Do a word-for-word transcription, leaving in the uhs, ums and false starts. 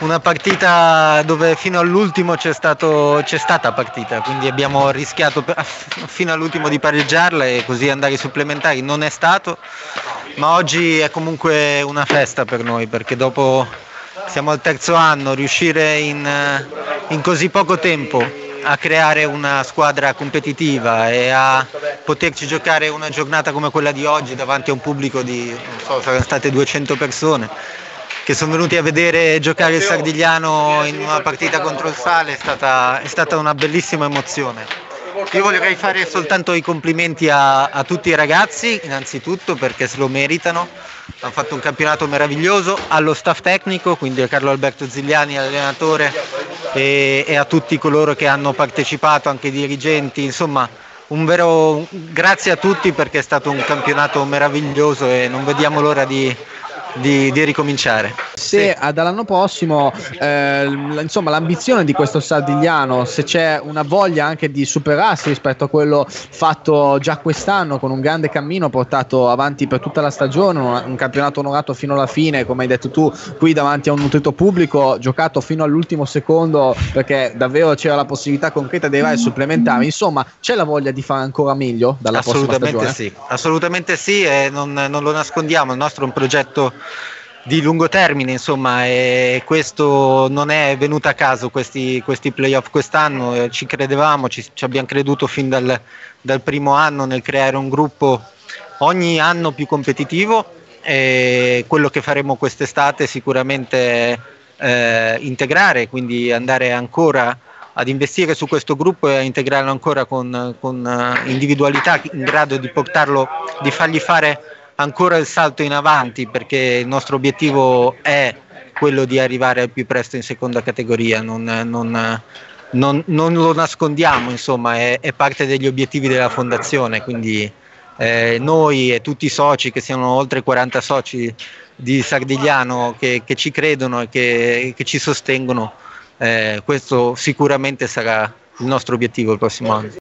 una partita dove fino all'ultimo c'è stato, c'è stata partita, quindi abbiamo rischiato per, fino all'ultimo di pareggiarla e così andare ai supplementari. Non è stato, ma oggi è comunque una festa per noi, perché dopo siamo al terzo anno, riuscire in, in così poco tempo a creare una squadra competitiva e a poterci giocare una giornata come quella di oggi davanti a un pubblico di, non so, saranno state duecento persone che sono venuti a vedere giocare il Sardigliano in una partita contro il Sale, è stata, è stata una bellissima emozione. Io vorrei fare soltanto i complimenti a, a tutti i ragazzi, innanzitutto perché se lo meritano, hanno fatto un campionato meraviglioso, allo staff tecnico, quindi a Carlo Alberto Zigliani, allenatore, e, e a tutti coloro che hanno partecipato, anche i dirigenti, insomma un vero grazie a tutti perché è stato un campionato meraviglioso e non vediamo l'ora di, di, di ricominciare. Se sì. Dall'anno prossimo eh, insomma l'ambizione di questo Sardigliano, se c'è una voglia anche di superarsi rispetto a quello fatto già quest'anno con un grande cammino portato avanti per tutta la stagione, un, un campionato onorato fino alla fine, come hai detto tu, qui davanti a un nutrito pubblico, giocato fino all'ultimo secondo perché davvero c'era la possibilità concreta di arrivare ai supplementari, insomma c'è la voglia di fare ancora meglio dalla prossima stagione? Sì, assolutamente sì, e non, non lo nascondiamo, il nostro è un progetto di lungo termine, insomma, e questo non è venuto a caso, questi, questi playoff quest'anno, eh, ci credevamo, ci, ci abbiamo creduto fin dal, dal primo anno nel creare un gruppo ogni anno più competitivo, e quello che faremo quest'estate sicuramente eh, integrare, quindi andare ancora ad investire su questo gruppo e a integrarlo ancora con, con individualità in grado di portarlo, di fargli fare ancora il salto in avanti, perché il nostro obiettivo è quello di arrivare al più presto in seconda categoria, non, non, non, non lo nascondiamo, insomma, è, è parte degli obiettivi della fondazione, quindi eh, noi e tutti i soci, che siano oltre quaranta soci di Sardigliano che, che ci credono e che, che ci sostengono, eh, questo sicuramente sarà il nostro obiettivo il prossimo anno.